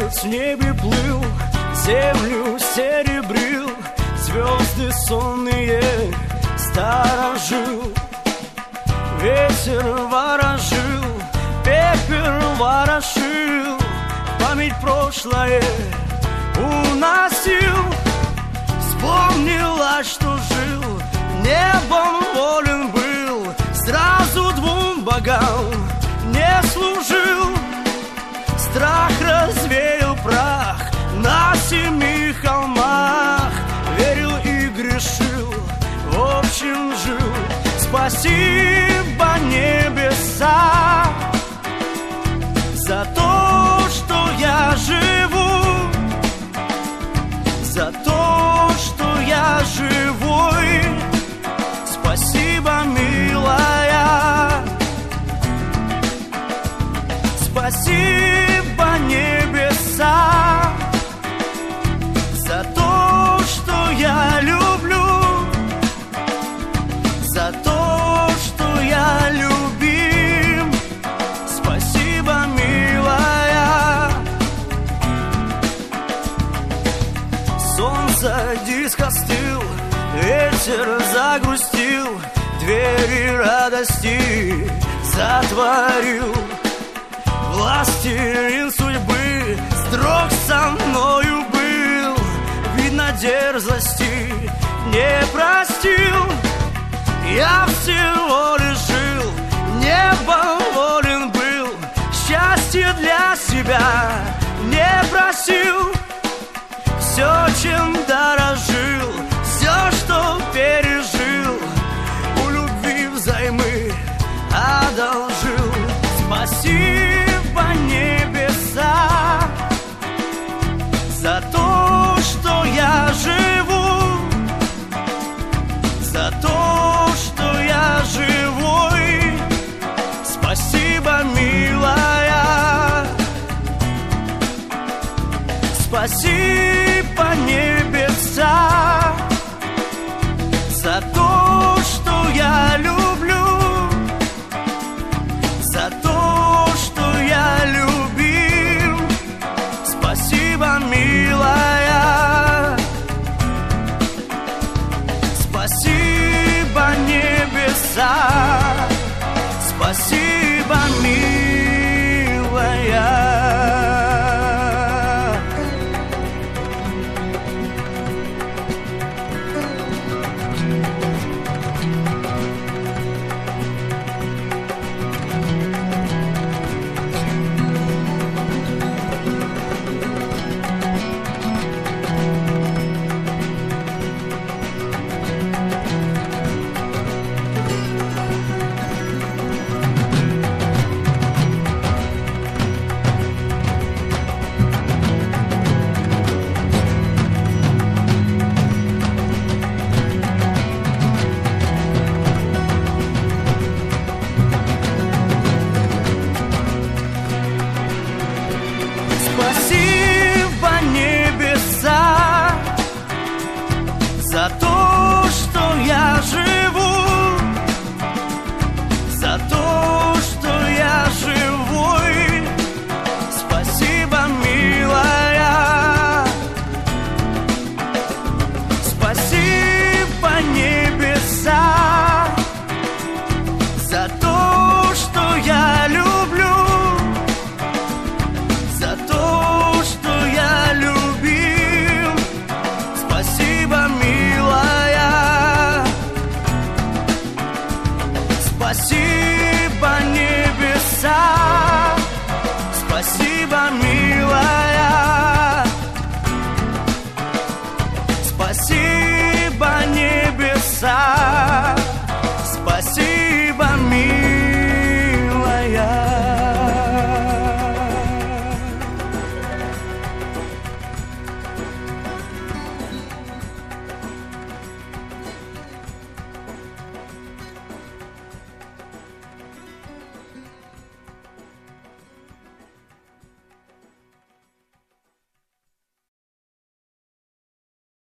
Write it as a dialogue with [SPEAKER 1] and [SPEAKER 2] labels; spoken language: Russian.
[SPEAKER 1] Месяц в небе плыл, землю серебрил, звезды сонные сторожил. Ветер ворожил, пепел ворошил, память прошлое уносил. Вспомнила, что жил, небом волен был, сразу двум богам не служил. Страх развеял прах на 7 холмах, верил и грешил, в общем жил. Спасибо небеса за то, что я живу, за то, что я живой. Спасибо, милая. Спасибо небеса за то, что я люблю, за то, что я любим. Спасибо, милая. Солнце диск остыл, ветер загрустил, двери радости затворил. Властелин судьбы строг со мною был, видно, дерзости не простил. Я всего лишь жил, небом волен был, счастье для себя